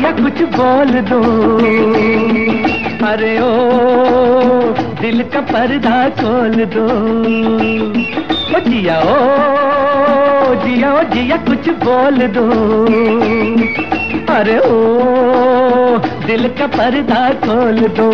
जिया कुछ बोल दो। अरे ओ दिल का पर्दा खोल दो। ओ जिया ओ जिया कुछ बोल दो। अरे ओ दिल का पर्दा खोल दो।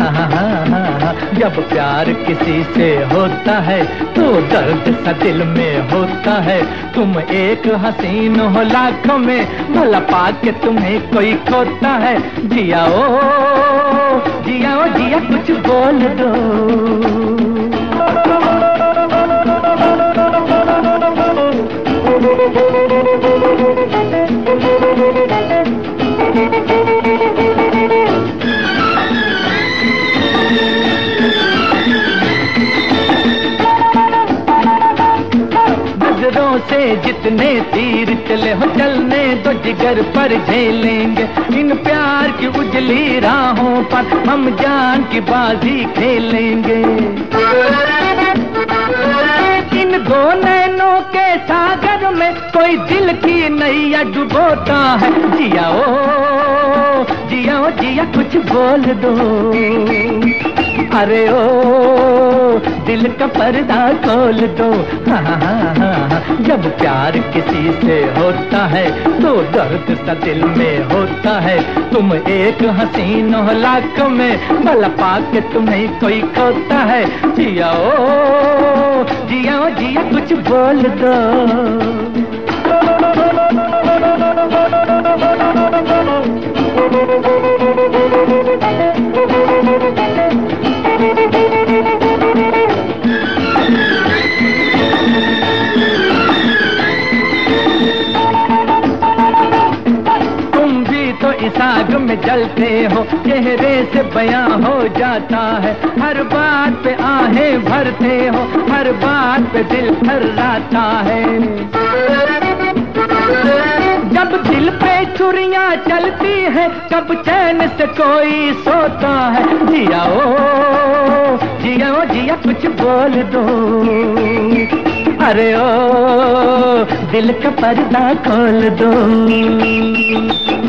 जब प्यार किसी से होता है तो दर्द सा दिल में होता है। तुम एक हसीन हो लाखों में, भला पाके तुम्हें कोई खोता है। जिया ओ जिया कुछ बोल दो। नजरों से जितने तीर चले हो चलने दो, जिगर पर झेलेंगे। इन प्यार की उजली राहों पर हम जान की बाजी खेलेंगे। इन दो नैनों के सागर में कोई दिल की नैया डुबोता है। जिया ओ जिया कुछ बोल दो। अरे ओ दिल का पर्दा खोल दो। जब प्यार किसी से होता है तो दर्द सा दिल में होता है। तुम एक हसीन हो लाखों में, भला पाके तुम्हें कोई खोता है। जिया ओ जिया कुछ बोल दो। इस आग में जलते हो, चेहरे से बयां हो जाता है। हर बात पे आहें भरते हो, हर बात पे दिल थर्राता है। जब दिल पे छुरियां चलती हैं, कब चैन से कोई सोता है। जिया ओ जिया कुछ बोल दो। अरे ओ दिल का पर्दा खोल दो।